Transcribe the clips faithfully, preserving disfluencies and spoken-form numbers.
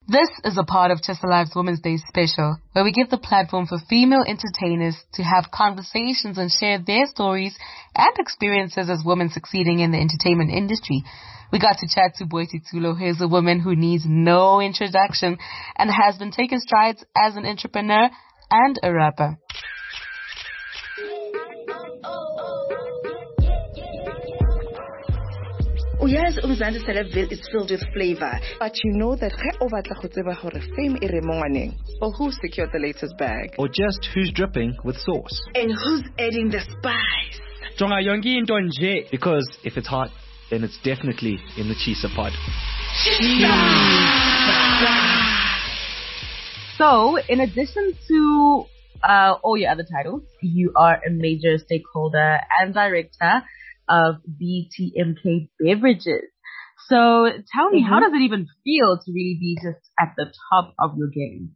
This is a part of Chess Alive's Women's Day special, where we give the platform for female entertainers to have conversations and share their stories and experiences as women succeeding in the entertainment industry. We got to chat to Boitie Tulo, who is a woman who needs no introduction and has been taking strides as an entrepreneur and a rapper. Oh yes, umzansi Celebville is filled with flavor. But you know that over fame is or who secured the latest bag. Or just who's dripping with sauce. And who's adding the spice. Because if it's hot, then it's definitely in the Chisa pod. So, in addition to uh, all your other titles, you are a major stakeholder and director of B T M K Beverages. So tell me, mm-hmm. how does it even feel to really be just at the top of your game?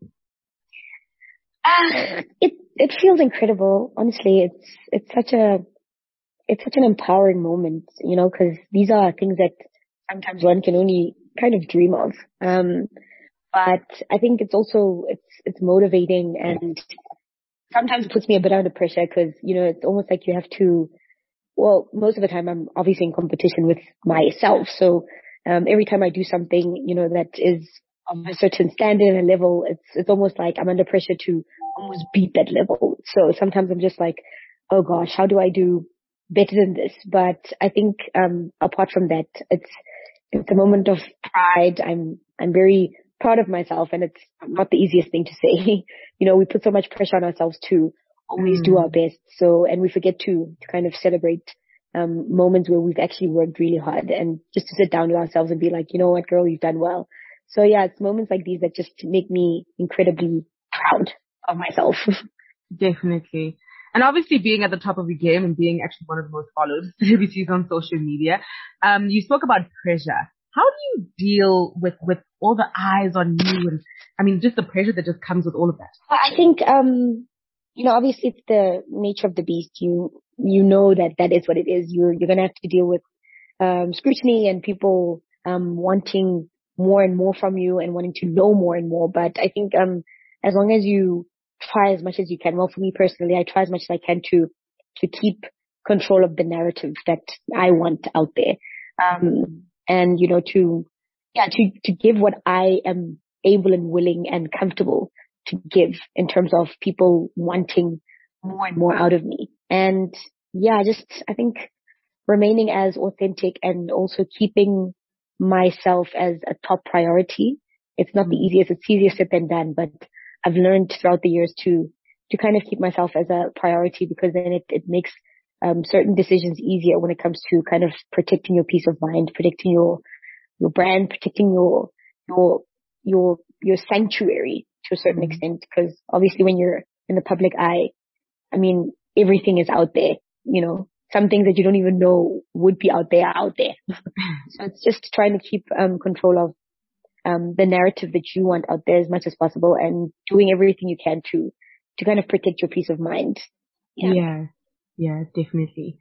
Uh, it it feels incredible. Honestly, it's it's such a it's such an empowering moment, you know, because these are things that sometimes one can only kind of dream of. Um, but I think it's also it's it's motivating, and sometimes it puts me a bit under pressure because, you know, it's almost like you have to. Well, most of the time I'm obviously in competition with myself. So, um, every time I do something, you know, that is of a certain standard and level, it's, it's almost like I'm under pressure to almost beat that level. So sometimes I'm just like, oh gosh, how do I do better than this? But I think, um, apart from that, it's, it's a moment of pride. I'm, I'm very proud of myself, and it's not the easiest thing to say. You know, we put so much pressure on ourselves to always mm. do our best. So, and we forget to, to kind of celebrate, um, moments where we've actually worked really hard, and just to sit down with ourselves and be like, you know what, girl, you've done well. So yeah, it's moments like these that just make me incredibly proud of myself. Definitely. And obviously being at the top of your game and being actually one of the most followed celebrities on social media, um, you spoke about pressure. How do you deal with, with all the eyes on you? And I mean, just the pressure that just comes with all of that. I think, um, you know, obviously it's the nature of the beast. You, you know that that is what it is. You're, you're going to have to deal with, um, scrutiny and people, um, wanting more and more from you and wanting to know more and more. But I think, um, as long as you try as much as you can, well, for me personally, I try as much as I can to, to keep control of the narrative that I want out there. Um, and, you know, to, yeah, to, to give what I am able and willing and comfortable to give in terms of people wanting more and more out of me. And yeah, just, I think remaining as authentic and also keeping myself as a top priority. It's not the easiest, it's easier said than done, but I've learned throughout the years to, to kind of keep myself as a priority, because then it, it makes um, certain decisions easier when it comes to kind of protecting your peace of mind, protecting your, your brand, protecting your, your, your, your sanctuary to a certain mm-hmm. extent. Because obviously when you're in the public eye, I mean, everything is out there, you know, some things that you don't even know would be out there are out there. So it's just trying to keep, um, control of, um, the narrative that you want out there as much as possible, and doing everything you can to, to kind of protect your peace of mind. Yeah. Yeah, yeah, definitely.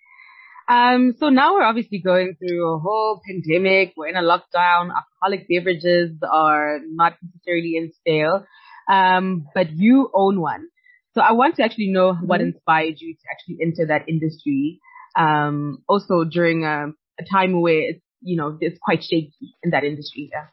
Um, so now we're obviously going through a whole pandemic. We're in a lockdown. Alcoholic beverages are not necessarily in sale. Um, but you own one. So I want to actually know mm-hmm. what inspired you to actually enter that industry. Um, also during a, a time where it's, you know, it's quite shaky in that industry. Yeah.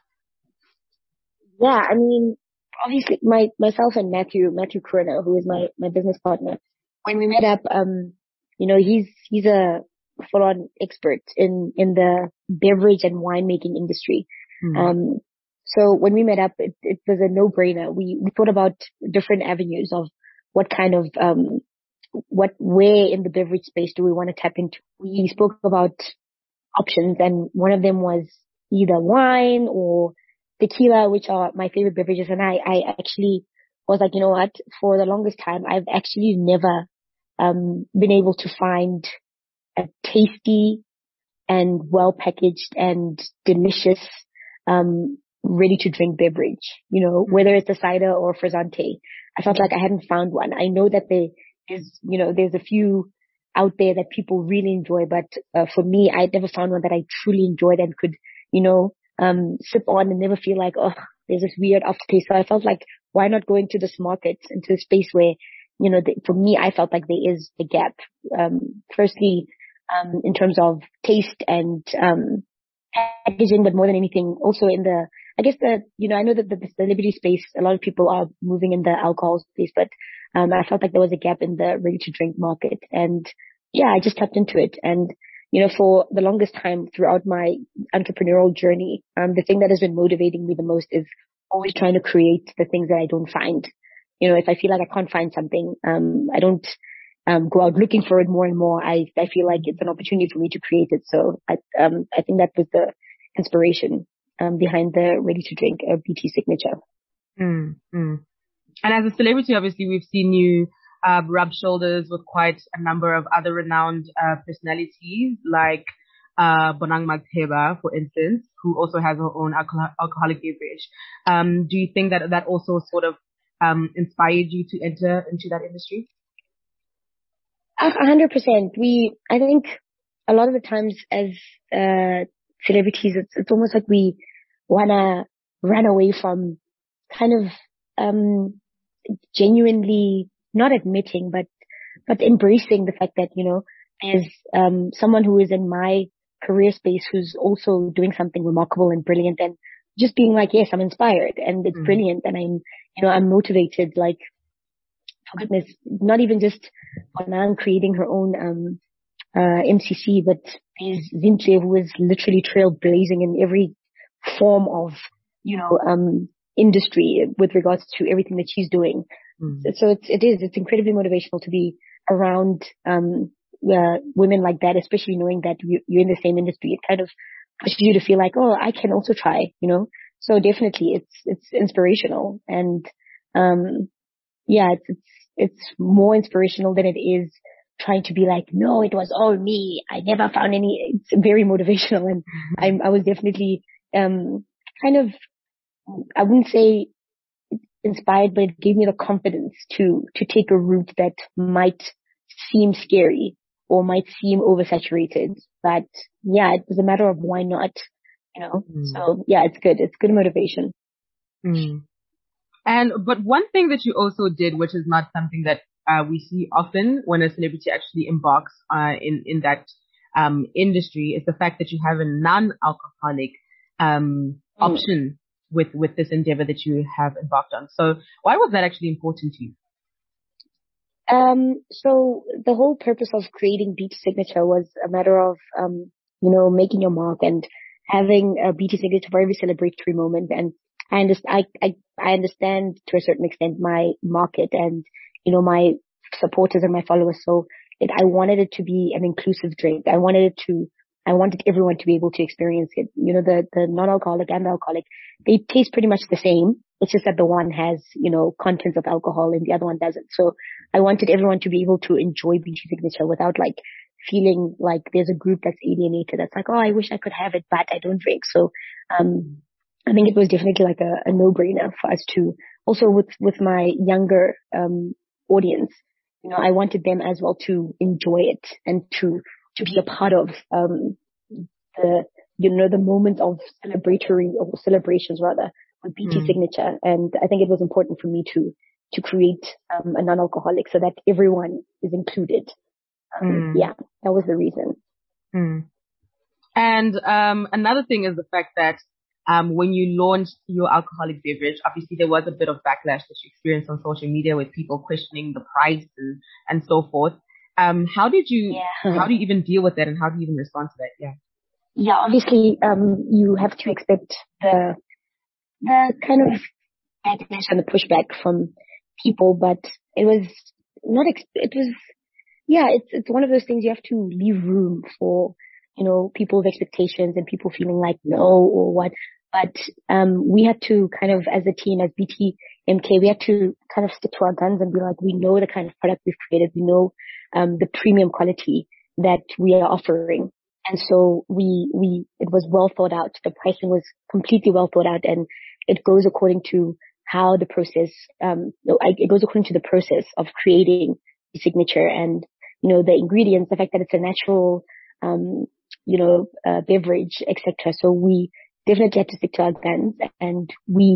Yeah. I mean, obviously my, myself and Matthew, Matthew Kroner, who is my, my business partner, when we met up, um, you know, he's, he's a full-on expert in, in the beverage and winemaking industry. Mm-hmm. Um, so when we met up, it, it was a no-brainer. We, we thought about different avenues of what kind of, um, what, where in the beverage space do we want to tap into? We spoke about options, and one of them was either wine or tequila, which are my favorite beverages. And I, I actually was like, you know what, for the longest time, I've actually never, um, been able to find a tasty and well packaged and delicious, um, ready to drink beverage, you know, whether it's a cider or a frizzante. I felt like I hadn't found one. I know that there is, you know, there's a few out there that people really enjoy, but uh, for me, I never found one that I truly enjoyed and could, you know, um, sip on and never feel like, oh, There's this weird aftertaste. So I felt like, why not go into this market, into a space where, you know, the, for me, I felt like there is a gap. Um, firstly, um, in terms of taste and, um, packaging, but more than anything, also in the, I guess the, you know, I know that the, the celebrity space, a lot of people are moving in the alcohol space, but, um, I felt like there was a gap in the ready to drink market. And yeah, I just tapped into it. And, you know, for the longest time throughout my entrepreneurial journey, um, the thing that has been motivating me the most is always trying to create the things that I don't find. You know, if I feel like I can't find something, um, I don't, um, go out looking for it more and more. I, I feel like it's an opportunity for me to create it. So I, um, I think that was the inspiration, um, behind the ready to drink uh, B T signature. Mm, mm. And as a celebrity, obviously, we've seen you uh, rub shoulders with quite a number of other renowned uh, personalities, like uh, Bonang Magteba, for instance, who also has her own alcohol- alcoholic beverage. Um, do you think that that also sort of um, inspired you to enter into that industry? A hundred percent. We, I think, a lot of the times as uh, celebrities, it's, it's almost like we wanna run away from kind of um, genuinely not admitting, but but embracing the fact that, you know, as um, someone who is in my career space who's also doing something remarkable and brilliant, and just being like, yes, I'm inspired and it's mm. brilliant, and I'm, you know, I'm motivated. Like, for goodness, not even just Bonang creating her own um, uh, M C C, but there's Zintle, who is literally trailblazing in every form of, you know, um, industry with regards to everything that she's doing. Mm. So, so it's, it is, it's incredibly motivational to be around, um, uh, women like that, especially knowing that you, you're in the same industry. It kind of pushes you to feel like, oh, I can also try, you know? So definitely it's, it's inspirational. And, um, yeah, it's, it's, it's more inspirational than it is trying to be like, no, it was all me. I never found any. It's very motivational. And mm-hmm. I, I was definitely, um, kind of, I wouldn't say inspired, but it gave me the confidence to, to take a route that might seem scary or might seem oversaturated. But yeah, it was a matter of why not, you know? Mm. So yeah, it's good. It's good motivation. Mm. And, but one thing that you also did, which is not something that uh, we see often when a celebrity actually embarks uh, in, in that um, industry, is the fact that you have a non-alcoholic um, mm. option with, with this endeavor that you have embarked on. So why was that actually important to you? Um, so the whole purpose of creating B T Signature was a matter of, um, you know, making your mark and having a B T Signature for every celebratory moment. And I understand, I, I, I understand to a certain extent my market and, you know, my supporters and my followers. So it, I wanted it to be an inclusive drink. I wanted it to, I wanted everyone to be able to experience it. You know, the, the non-alcoholic and the alcoholic, they taste pretty much the same. It's just that the one has, you know, contents of alcohol and the other one doesn't. So I wanted everyone to be able to enjoy B T Signature without like feeling like there's a group that's alienated. That's like, oh, I wish I could have it, but I don't drink. So, um, I think it was definitely like a, a no-brainer for us to also with, with my younger, um, audience, you know, I wanted them as well to enjoy it and to, to be a part of, um, the, you know, the moment of celebratory or celebrations rather with B T mm. Signature. And I think it was important for me to, to create, um, a non-alcoholic so that everyone is included. Um, mm. Yeah, that was the reason. Mm. And, um, another thing is the fact that, um, when you launched your alcoholic beverage, obviously there was a bit of backlash that you experienced on social media with people questioning the price and, and so forth. Um, how did you, yeah. how do you even deal with that and how do you even respond to that? Yeah. Yeah, obviously, um, you have to expect the, the kind of backlash and the pushback from people, but it was not, ex- it was, yeah, it's, it's one of those things you have to leave room for, you know, people's expectations and people feeling like no or what. But, um, we had to kind of, as a team, as B T M K, we had to kind of stick to our guns and be like, we know the kind of product we've created. We know, um, the premium quality that we are offering. And so we, we, it was well thought out. The pricing was completely well thought out and it goes according to how the process, um, it goes according to the process of creating the signature and, you know, the ingredients, the fact that it's a natural, um, you know, uh, beverage, et cetera. So we definitely had to stick to our guns and we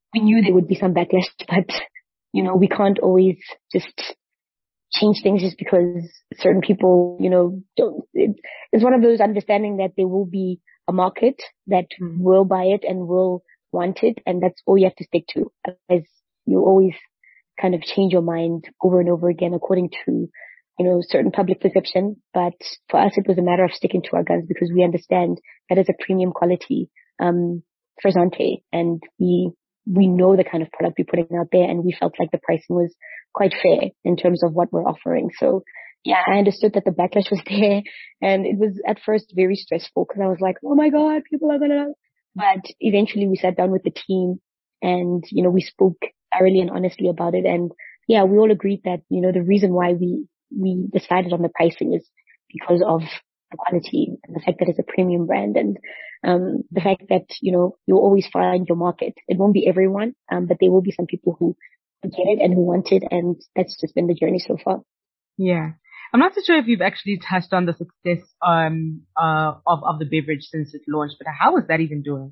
we knew there would be some backlash, but, you know, we can't always just change things just because certain people, you know, don't. It, it's one of those understanding that there will be a market that mm. will buy it and will want it, and that's all you have to stick to. Otherwise, you always kind of change your mind over and over again according to, you know, certain public perception. But for us, it was a matter of sticking to our guns because we understand that is a premium quality um Frisante, and we we know the kind of product we're putting out there, and we felt like the pricing was quite fair in terms of what we're offering. So yeah, I understood that the backlash was there, and it was at first very stressful because I was like, oh my God, people are gonna, but eventually we sat down with the team and, you know, we spoke thoroughly and honestly about it. And yeah, we all agreed that, you know, the reason why we, we decided on the pricing is because of the quality and the fact that it's a premium brand, and um the fact that, you know, you'll always find your market. It won't be everyone, um, but there will be some people who get it and who want it, and that's just been the journey so far. Yeah. I'm not so sure if you've actually touched on the success um uh of, of the beverage since it launched, but how is that even doing?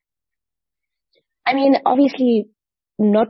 I mean, obviously not,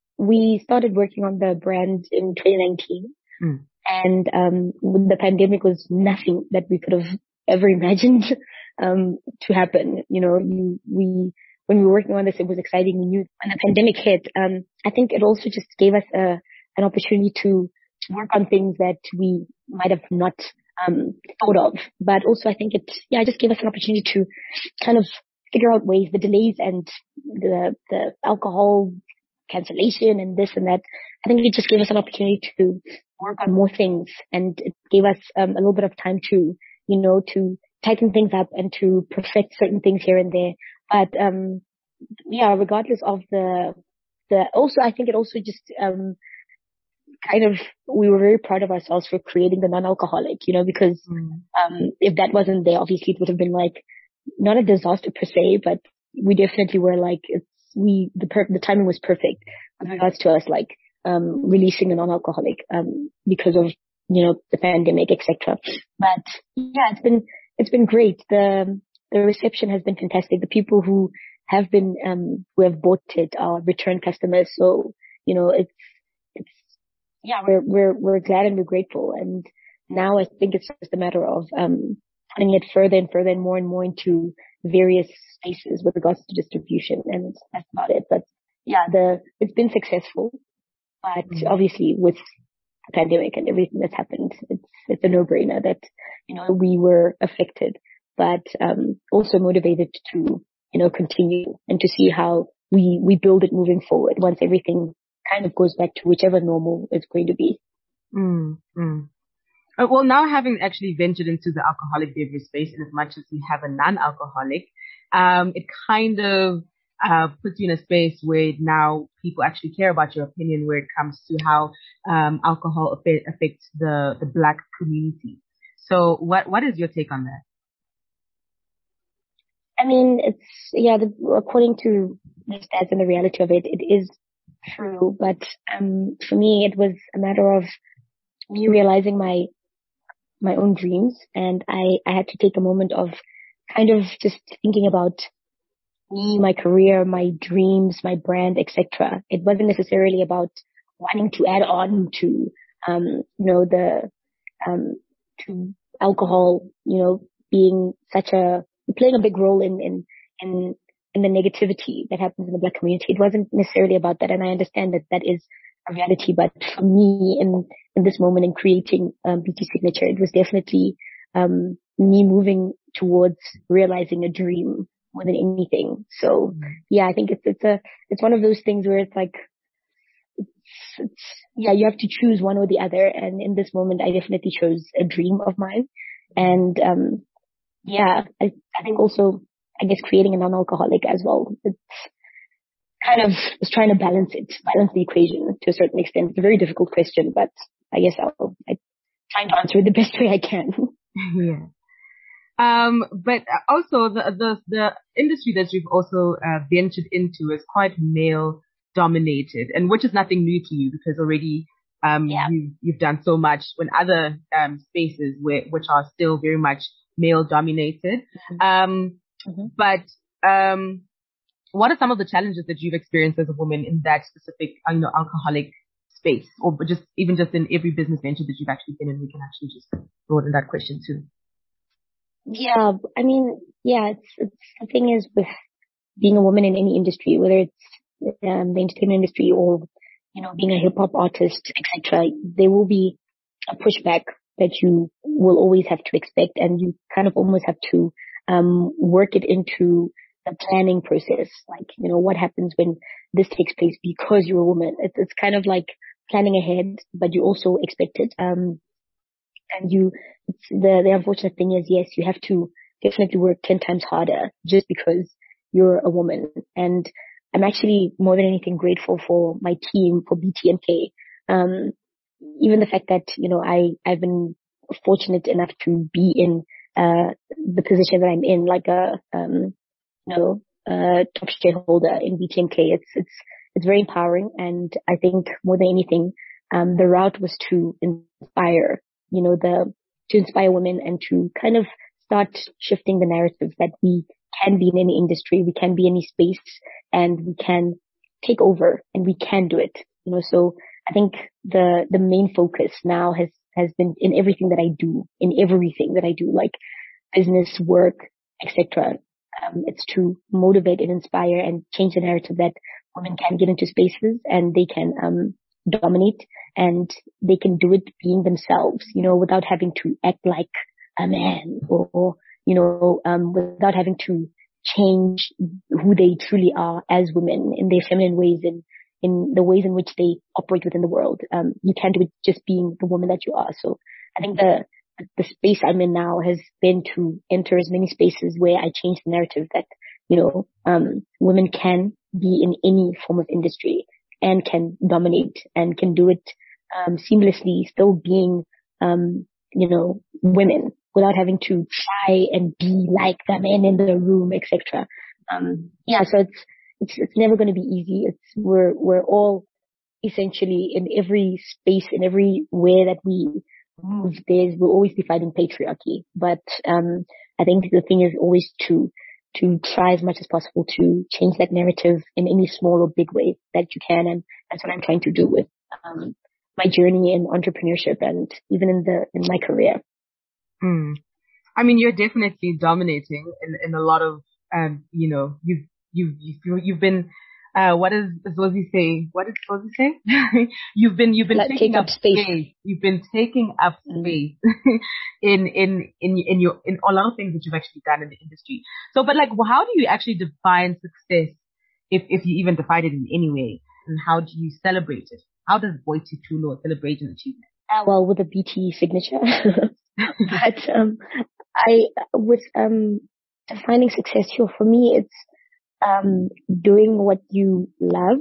we started working on the brand in twenty nineteen. Mm. And um the pandemic was nothing that we could have ever imagined um to happen. You know, you, we when we were working on this, it was exciting. We knew when the pandemic hit, um I think it also just gave us a an opportunity to, to work on things that we might have not um thought of. But also I think it yeah, it just gave us an opportunity to kind of figure out ways, the delays and the the alcohol cancellation and this and that. I think it just gave us an opportunity to work on more things, and it gave us um, a little bit of time to, you know, to tighten things up and to perfect certain things here and there. But um yeah, regardless of the the also I think it also just um kind of, we were very proud of ourselves for creating the non-alcoholic, you know, because mm. um if that wasn't there, obviously it would have been like not a disaster per se, but we definitely were like, it's we the per- the timing was perfect with regards to us like um releasing a non-alcoholic um because of, you know, the pandemic, et cetera. But yeah, it's been it's been great. The the reception has been fantastic. The people who have been um who have bought it are return customers. So, you know, it's it's yeah, we're we're we're glad and we're grateful. And now I think it's just a matter of um putting it further and further and more and more into various spaces with regards to distribution, and that's about it. But yeah, the it's been successful. But mm-hmm. obviously with the pandemic and everything that's happened, it's it's a no-brainer that, you know, we were affected, but um also motivated to, you know, continue and to see how we we build it moving forward once everything kind of goes back to whichever normal it's going to be. Mm, mm. Uh, well, now having actually ventured into the alcoholic beverage space, in as much as we have a non-alcoholic, um, it kind of uh, puts you in a space where now people actually care about your opinion where it comes to how um, alcohol affect, affects the, the Black community. So what what is your take on that? I mean, it's, yeah, the, according to the stats and the reality of it, it is true. But um, for me, it was a matter of me realizing my my own dreams, and I, I had to take a moment of kind of just thinking about me, my career, my dreams, my brand, et cetera. It wasn't necessarily about wanting to add on to, um, you know, the, um, to alcohol, you know, being such a, playing a big role in, in, in, in the negativity that happens in the Black community. It wasn't necessarily about that. And I understand that that is a reality, but for me in, in this moment in creating, um, B T Signature, it was definitely, um, me moving towards realizing a dream more than anything. So yeah, I think it's, it's a, it's one of those things where it's like, it's, it's, yeah, you have to choose one or the other. And in this moment, I definitely chose a dream of mine. And, um, yeah, I, I think also, I guess creating a non-alcoholic as well. It's kind of was trying to balance it, balance the equation to a certain extent. It's a very difficult question, but I guess I'll, I'm trying to answer it the best way I can. Yeah. Um, but also the, the, the industry that you've also uh, ventured into is quite male dominated, and which is nothing new to you because already, um, yeah. you, you've done so much in other, um, spaces where, which are still very much male dominated. Mm-hmm. Um, mm-hmm. but, um, what are some of the challenges that you've experienced as a woman in that specific, you know, alcoholic space, or just even just in every business venture that you've actually been in? We can actually just broaden that question too. Yeah, I mean, yeah, it's, it's the thing is with being a woman in any industry, whether it's um, the entertainment industry or, you know, being a hip hop artist, et cetera, there will be a pushback that you will always have to expect, and you kind of almost have to um work it into the planning process. Like, you know, what happens when this takes place because you're a woman? It's, it's kind of like planning ahead, but you also expect it. Um, and you, it's the, the unfortunate thing is, yes, you have to definitely work ten times harder just because you're a woman. And I'm actually more than anything grateful for my team, for B T M K. Um, even the fact that, you know, I, I've been fortunate enough to be in, uh, the position that I'm in, like a, um, you know, uh, top shareholder in B T M K. It's, it's, it's very empowering. And I think more than anything, um, the route was to inspire, you know, the, to inspire women and to kind of start shifting the narrative that we can be in any industry, we can be in any space, and we can take over and we can do it, you know. So I think the, the main focus now has, has been in everything that I do, in everything that I do, like business, work, et cetera. Um, it's to motivate and inspire and change the narrative that women can get into spaces and they can, um, dominate, and they can do it being themselves, you know, without having to act like a man, or, or you know, um, without having to change who they truly are as women in their feminine ways and in the ways in which they operate within the world. Um, you can do it just being the woman that you are. So I think the, the space I'm in now has been to enter as many spaces where I change the narrative that, you know, um, women can be in any form of industry and can dominate and can do it, um, seamlessly, still being, um, you know, women, without having to try and be like the men in the room, et cetera. Um, yeah, so it's, it's, it's never going to be easy. It's, we're, we're all essentially in every space, in every way that we move, there's, we'll always be fighting patriarchy. But, um, I think the thing is always to, to try as much as possible to change that narrative in any small or big way that you can. And that's what I'm trying to do with, um, my journey in entrepreneurship and even in the, in my career. Hmm. I mean, you're definitely dominating in, in a lot of, um, you know, you've, you've, you've, you've been, uh, what is Zosie saying? What did Zosie say? you've been, you've been Like, taking take up up space. space. You've been taking up space in, in, in, in your, in a lot of things that you've actually done in the industry. So, but like, how do you actually define success, if, if you even define it in any way? And how do you celebrate it? How does Boity Thulo celebrate an achievement? Uh, well, with a B T signature. But, um, I, with, um, defining success here, for me, it's, um, doing what you love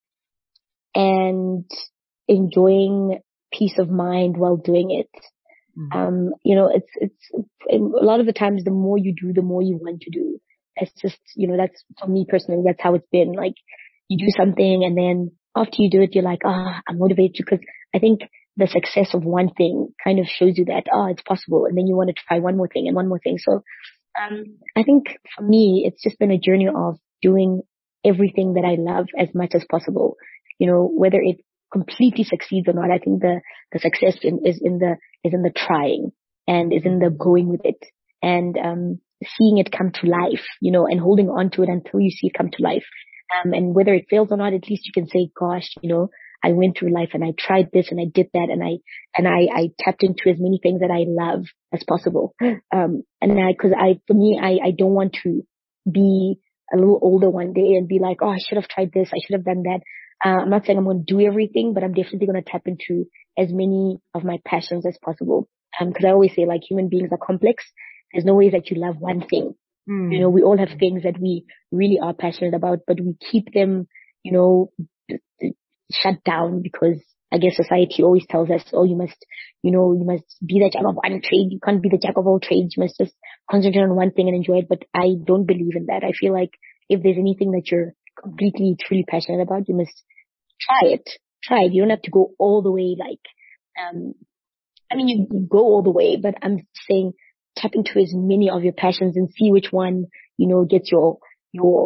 and enjoying peace of mind while doing it. Mm-hmm. Um, you know, it's, it's, a lot of the times the more you do, the more you want to do. That's just, you know, that's for me personally, that's how it's been. Like, you do something and then after you do it, you're like, ah, oh, I'm motivated, because I think the success of one thing kind of shows you that, oh, it's possible. And then you want to try one more thing and one more thing. So, um, I think for me, it's just been a journey of doing everything that I love as much as possible. You know, whether it completely succeeds or not, I think the, the success in, is in the, is in the trying and is in the going with it and, um, seeing it come to life, you know, and holding on to it until you see it come to life. Um, and whether it fails or not, at least you can say, gosh, you know, I went through life and I tried this and I did that and I, and I, I tapped into as many things that I love as possible. Um, and I, cause I, for me, I, I don't want to be a little older one day and be like, oh, I should have tried this. I should have done that. Uh, I'm not saying I'm going to do everything, but I'm definitely going to tap into as many of my passions as possible. Um, cause I always say, like, human beings are complex. There's no way that you love one thing. Mm. You know, we all have things that we really are passionate about, but we keep them, you know, shut down because I guess society always tells us, oh, you must, you know, you must be the jack of one trade. You can't be the jack of all trades. You must just concentrate on one thing and enjoy it. But I don't believe in that. I feel like if there's anything that you're completely, truly passionate about, you must try it. Try it. You don't have to go all the way. Like, um, I mean, you, you go all the way, but I'm saying tap into as many of your passions and see which one, you know, gets your, your,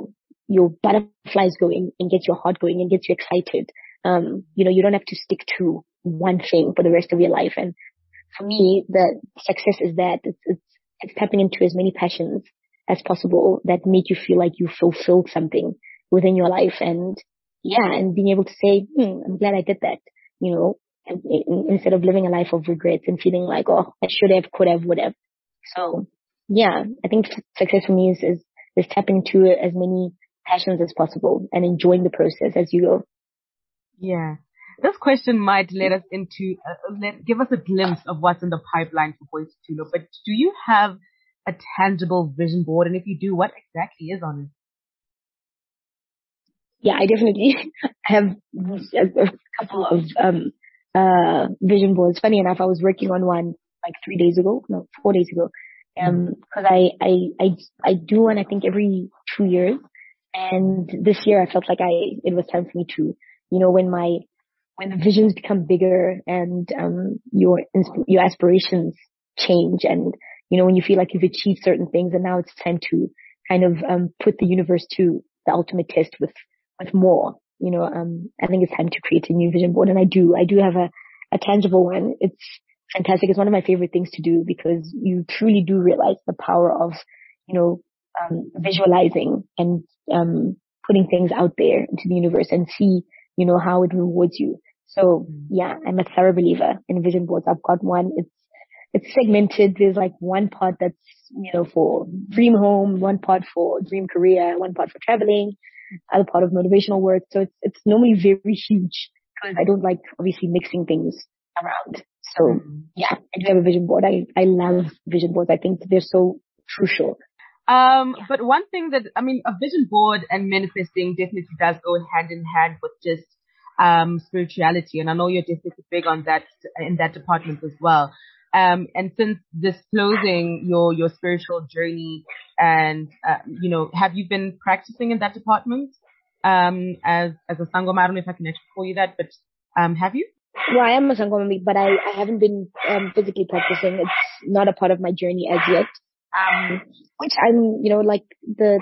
your butterflies going and gets your heart going and gets you excited. Um, you know, you don't have to stick to one thing for the rest of your life. And for me, the success is that it's, it's, it's tapping into as many passions as possible that make you feel like you fulfilled something within your life. And yeah, and being able to say, hmm, I'm glad I did that, you know, and, and, instead of living a life of regrets and feeling like, oh, I should have, could have, would have. So yeah, I think success for me is, is, is tapping into as many passions as possible and enjoying the process as you go. Yeah. This question might let us into, uh, let, give us a glimpse of what's in the pipeline for Boys Tulo. But do you have a tangible vision board? And if you do, what exactly is on it? Yeah, I definitely have a, a couple of um, uh, vision boards. Funny enough, I was working on one like three days ago, no, four days ago. Um, cause I, I, I, I do one, I think every two years. And this year I felt like I, it was time for me to, you know, when my, when the visions become bigger and, um, your, your aspirations change and, you know, when you feel like you've achieved certain things and now it's time to kind of, um, put the universe to the ultimate test with, with more, you know, um, I think it's time to create a new vision board. And I do, I do have a, a tangible one. It's fantastic. It's one of my favorite things to do because you truly do realize the power of, you know, um, visualizing and, um, putting things out there into the universe and see, you know, how it rewards you. So yeah, I'm a thorough believer in vision boards. I've got one. It's, it's segmented. There's like one part that's, you know, for dream home, one part for dream career, one part for traveling, other part of motivational work. So it's, it's normally very huge because I don't like obviously mixing things around. So yeah, I do have a vision board. I, I love vision boards. I think they're so crucial. Um, yeah. But one thing that, I mean, a vision board and manifesting definitely does go hand in hand with just, um, spirituality. And I know you're definitely big on that, in that department as well. Um, and since disclosing your, your spiritual journey and, uh, you know, have you been practicing in that department, um, as, as a sangoma? I don't know if I can actually call you that, but, um, have you? Well, I am a sangoma, but I, I haven't been, um, physically practicing. It's not a part of my journey as yet. Um, which I'm, you know, like the,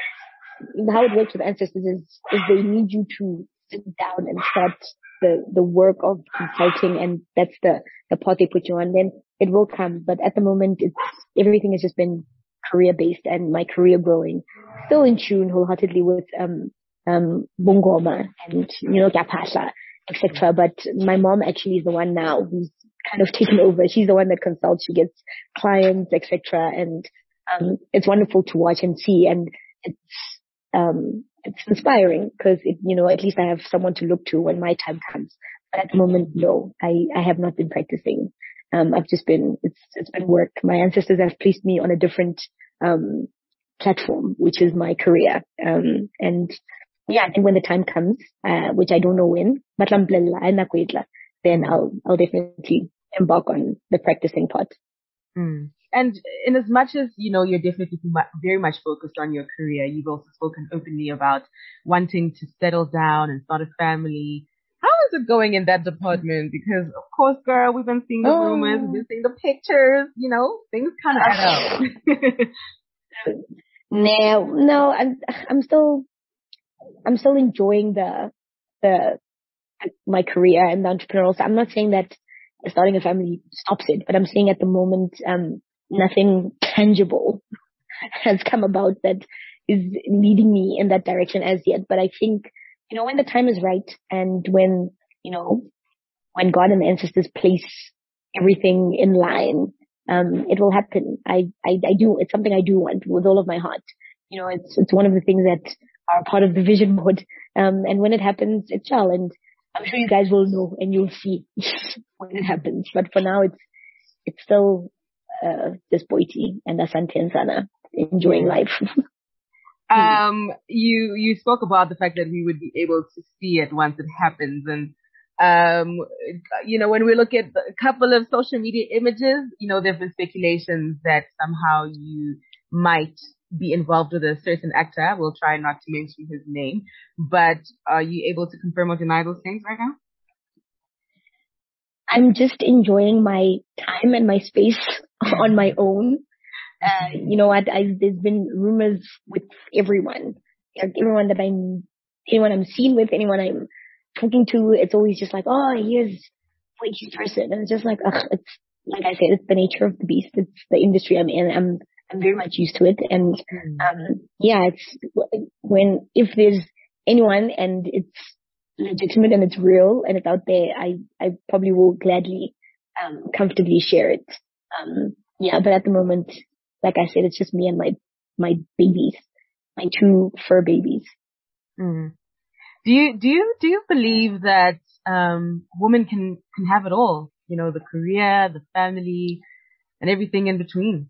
the, how it works with ancestors is, is they need you to sit down and start the, the work of consulting, and that's the, the part they put you on. Then it will come. But at the moment, it's, everything has just been career based and my career growing. Still in tune wholeheartedly with, um, um, Bungoma and, you know, Kapasha, et cetera. But my mom actually is the one now who's kind of taken over. She's the one that consults. She gets clients, et cetera. And, um, it's wonderful to watch and see. And it's, um, it's inspiring because it, you know, at least I have someone to look to when my time comes. But at the moment, no, I, I have not been practicing. Um, I've just been, it's, it's been work. My ancestors have placed me on a different, um, platform, which is my career. Um, and yeah, I think when the time comes, uh, which I don't know when, but then I'll, I'll definitely embark on the practicing part. Mm. And in as much as, you know, you're definitely very much focused on your career, you've also spoken openly about wanting to settle down and start a family. How is it going in that department? Because, of course, girl, we've been seeing the oh. rumors, we've been seeing the pictures, you know, things kind of add up. no, no, I'm, I'm still, I'm still enjoying the, the, my career and the entrepreneurial side. I'm not saying that starting a family stops it, but I'm saying at the moment, um, nothing tangible has come about that is leading me in that direction as yet. But I think, you know, when the time is right and when, you know, when God and the ancestors place everything in line, um, it will happen. I, I, I do, it's something I do want with all of my heart. You know, it's, it's one of the things that are part of the vision board. Um, and when it happens, it shall. And I'm sure you guys will know and you'll see when it happens. But for now, it's, it's still, uh, just Boiti and Asante and Sana enjoying life. um, you, you spoke about the fact that we would be able to see it once it happens. And, um, you know, when we look at a couple of social media images, you know, there have been speculations that somehow you might be involved with a certain actor. We'll try not to mention his name, but are you able to confirm or deny those things right now? I'm just enjoying my time and my space on my own. Uh, you know what? I, there's been rumors with everyone, like everyone that I'm, anyone I'm seen with, anyone I'm talking to, it's always just like, oh, here's Foichi's person. And it's just like, ugh, it's, like I said, it's the nature of the beast. It's the industry I'm in. I'm, I'm very much used to it. And, um, yeah, it's when, if there's anyone and it's legitimate and it's real and it's out there, I, I probably will gladly, um, comfortably share it. Um, yeah, but at the moment, like I said, it's just me and my, my babies, my two fur babies. Mm. Do you, do you, do you believe that, um, women can, can have it all? You know, the career, the family, and everything in between.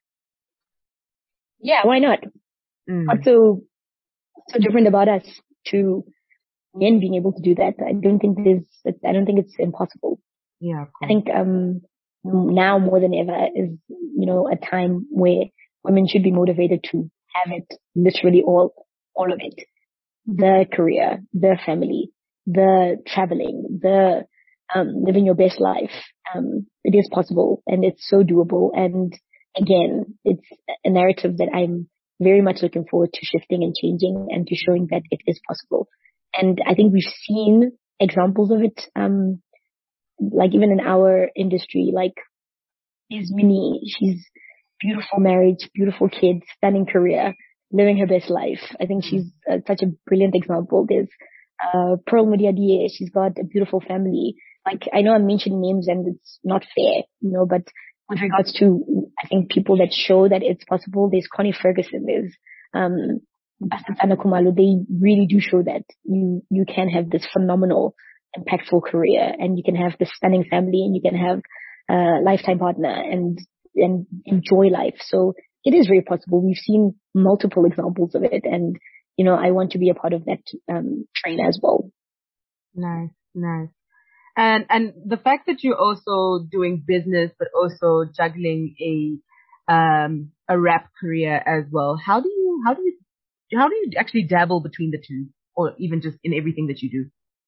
Yeah, why not? Mm. What's so, so different about us to men being able to do that? I don't think there's, I don't think it's impossible. Yeah, of course. I think, um, now more than ever is, you know, a time where women should be motivated to have it literally all, all of it. The career, the family, the traveling, the, um, living your best life. Um, it is possible and it's so doable. And again, it's a narrative that I'm very much looking forward to shifting and changing and to showing that it is possible. And I think we've seen examples of it, um, like even in our industry, like Ismini, she's beautiful marriage, beautiful kids, stunning career, living her best life. I think she's uh, such a brilliant example. There's uh, Pearl Mudiadie, she's got a beautiful family. Like, I know I'm mentioning names and it's not fair, you know, but with regards to, I think, people that show that it's possible, there's Connie Ferguson, there's, um, Basantana Kumalo, they really do show that you, you can have this phenomenal, impactful career and you can have this stunning family and you can have a lifetime partner and, and enjoy life. So it is very possible. We've seen multiple examples of it and, you know, I want to be a part of that, um, train as well. Nice, nice. And, and the fact that you're also doing business, but also juggling a, um, a rap career as well. How do you, how do you, how do you actually dabble between the two or even just in everything that you do?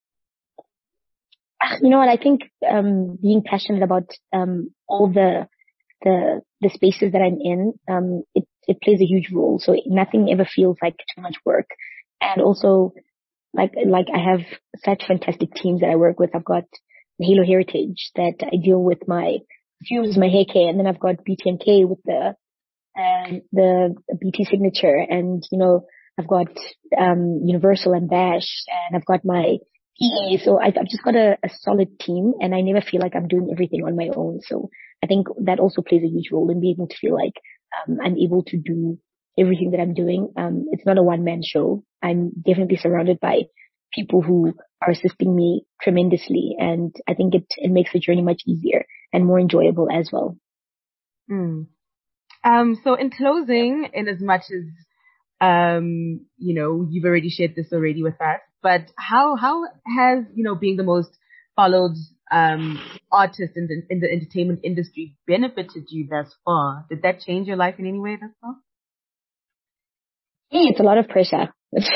You know what? I think, um, being passionate about, um, all the, the, the spaces that I'm in, um, it, it plays a huge role. So nothing ever feels like too much work. And also, like, like I have such fantastic teams that I work with. I've got Halo Heritage that I deal with my Fuse, my hair care, and then I've got B T M K with the, um, the B T signature. And, you know, I've got, um, Universal and Bash, and I've got my P A. So I've, I've just got a, a solid team and I never feel like I'm doing everything on my own. So I think that also plays a huge role in being able to feel like, um, I'm able to do everything that I'm doing. Um, it's not a one-man show. I'm definitely surrounded by people who are assisting me tremendously. And I think it, it makes the journey much easier and more enjoyable as well. Mm. Um, so in closing, in as much as, um, you know, you've already shared this already with us, but how, how has, you know, being the most followed, um, artist in the, in the entertainment industry benefited you thus far? Did that change your life in any way thus far? Yeah, it's a lot of pressure.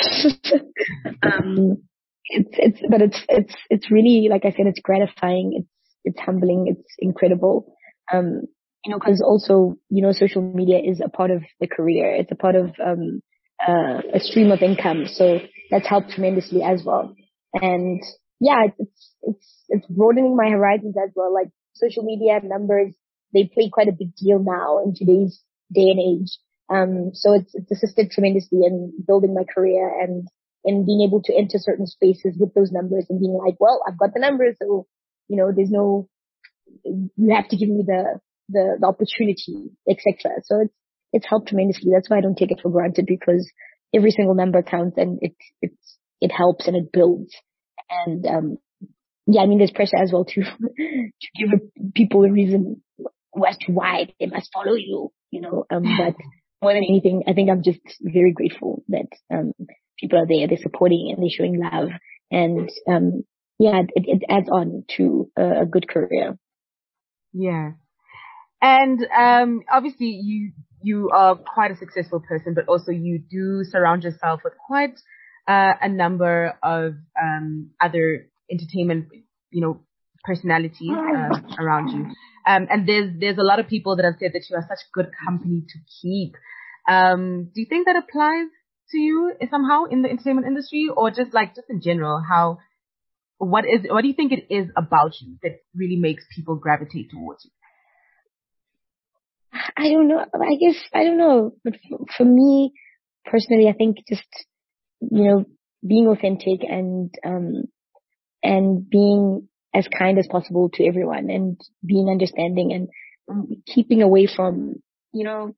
um, it's, it's, but it's, it's, it's really, like I said, it's gratifying. It's, it's humbling. It's incredible. Um, you know, cause also, you know, social media is a part of the career. It's a part of, um, uh, a stream of income. So that's helped tremendously as well. And yeah, it's, it's, it's broadening my horizons as well. Like social media numbers, they play quite a big deal now in today's day and age. Um, so it's, it's assisted tremendously in building my career and, and being able to enter certain spaces with those numbers and being like, well, I've got the numbers. So, you know, there's no, you have to give me the, the, the opportunity, et cetera. So it's, it's helped tremendously. That's why I don't take it for granted, because every single number counts and it, it's, it helps and it builds. And, um, yeah, I mean, there's pressure as well to, to give people a reason as to why they must follow you, you know, um, but more than anything, I think I'm just very grateful that, um, people are there, they're supporting and they're showing love. And, um, yeah, it, it adds on to a, a good career. Yeah. And, um, obviously you, you are quite a successful person, but also you do surround yourself with quite, uh, a number of, um, other entertainment, you know, personalities, uh, around you. Um, and there's, there's a lot of people that have said that you are such good company to keep. Um, do you think that applies to you somehow in the entertainment industry, or just like just in general? How what is what do you think it is about you that really makes people gravitate towards you? I don't know. I guess I don't know. But for, for me personally, I think just you know being authentic and um and being as kind as possible to everyone and being understanding and um, keeping away from you know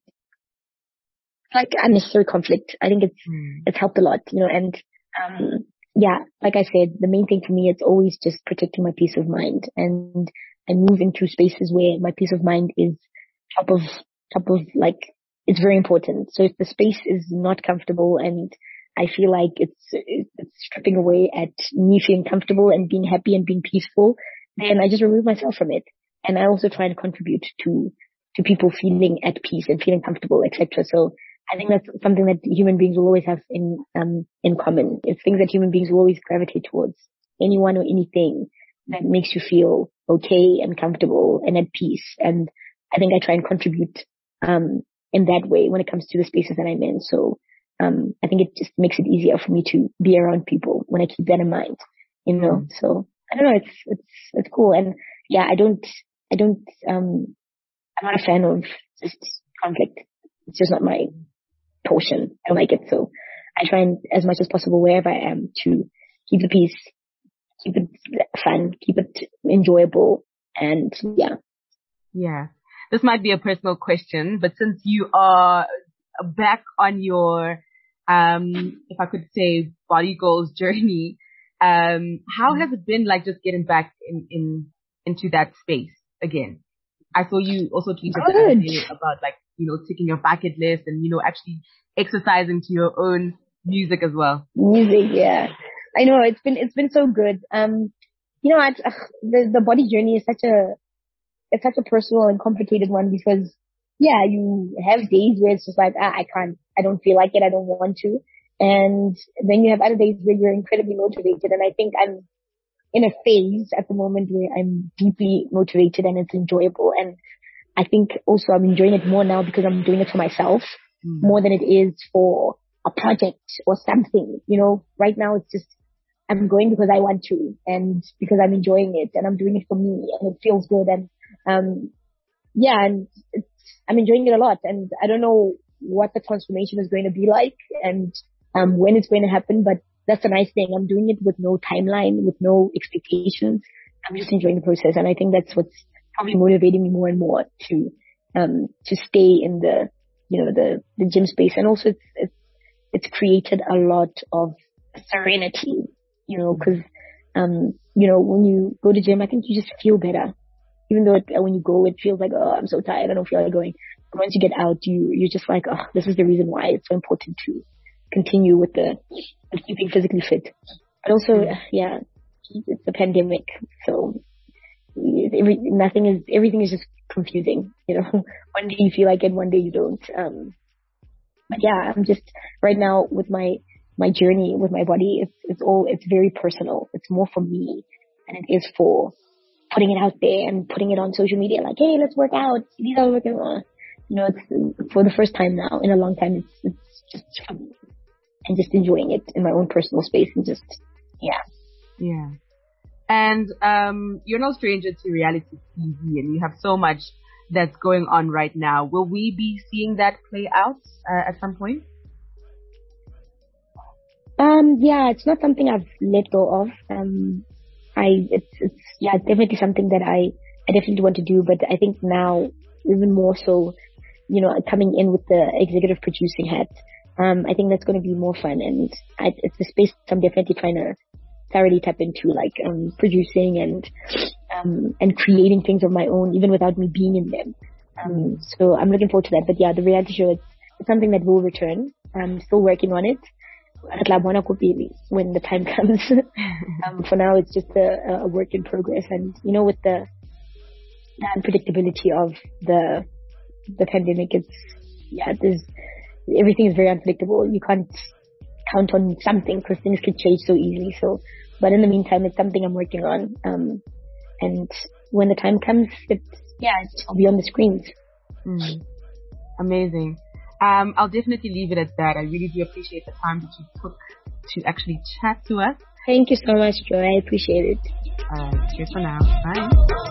like unnecessary conflict. I think it's Mm. it's helped a lot. You know, and um yeah, like I said, the main thing for me it's always just protecting my peace of mind and and move into spaces where my peace of mind is top of top of like it's very important. So if the space is not comfortable and I feel like it's it's stripping away at me feeling comfortable and being happy and being peaceful, then I just remove myself from it. And I also try to contribute to to people feeling at peace and feeling comfortable, et cetera. So I think that's something that human beings will always have in um in common. It's things that human beings will always gravitate towards. Anyone or anything that makes you feel okay and comfortable and at peace. And I think I try and contribute um in that way when it comes to the spaces that I'm in. So um I think it just makes it easier for me to be around people when I keep that in mind. You know, Mm. so I don't know, it's it's it's cool. And yeah, I don't I don't um I'm not a fan of just conflict. It's just not my portion. I don't like it. So I try and as much as possible wherever I am to keep the peace, keep it fun, keep it enjoyable, and yeah. Yeah. This might be a personal question, but since you are back on your, um, if I could say, body goals journey, um, how has it been like just getting back in, in into that space again? I saw you also tweeted the other Good. day about like, you know, ticking your bucket list and, you know, actually exercising to your own music as well. Music, yeah. I know it's been it's been so good. Um, you know, it's, uh, the the body journey is such a it's such a personal and complicated one because yeah, you have days where it's just like ah, I can't, I don't feel like it, I don't want to, and then you have other days where you're incredibly motivated. And I think I'm in a phase at the moment where I'm deeply motivated and it's enjoyable. And I think also I'm enjoying it more now because I'm doing it for myself Mm. more than it is for a project or something. You know, right now it's just I'm going because I want to and because I'm enjoying it and I'm doing it for me and it feels good. And um yeah, and it's, I'm enjoying it a lot. And I don't know what the transformation is going to be like and um when it's going to happen, but that's a nice thing. I'm doing it with no timeline, with no expectations. I'm just enjoying the process. And I think that's what's probably motivating me more and more to, um, to stay in the, you know, the, the gym space. And also it's, it's, it's created a lot of serenity, you know, cause, um, you know, when you go to gym, I think you just feel better. Even though it, when you go, it feels like, oh, I'm so tired, I don't feel like going. But once you get out, you, you're just like, oh, this is the reason why it's so important to continue with the with keeping physically fit. But also, yeah, it's a pandemic, so every, nothing is everything is just confusing. You know, one day you feel like it, one day you don't. Um, but yeah, I'm just right now with my my journey with my body. It's it's all it's very personal. It's more for me than it is for putting it out there and putting it on social media. Like, hey, let's work out. These are working on. You know, it's for the first time now in a long time. It's it's just for me. And just enjoying it in my own personal space and just, yeah. Yeah. And um, you're no stranger to reality T V and you have so much that's going on right now. Will we be seeing that play out uh, at some point? Um, yeah, it's not something I've let go of. Um, I, it's, it's, yeah, it's definitely something that I, I definitely want to do, but I think now even more so, you know, coming in with the executive producing hat, Um, I think that's going to be more fun, and I, it's a space I'm definitely trying to thoroughly tap into, like um, producing and um, and creating things of my own, even without me being in them. Um, so I'm looking forward to that. But yeah, the reality show it's, it's something that will return. I'm still working on it. When the time comes. um, for now, it's just a, a work in progress, and you know, with the, the unpredictability of the the pandemic, it's yeah, there's. Everything is very unpredictable. You can't count on something because things could change so easily. So, but in the meantime, it's something I'm working on. Um, and when the time comes, it's, yeah, I'll be on the screens. Mm. Amazing. Um, I'll definitely leave it at that. I really do appreciate the time that you took to actually chat to us. Thank you so much, Joy. I appreciate it. Uh, cheers for now. Bye.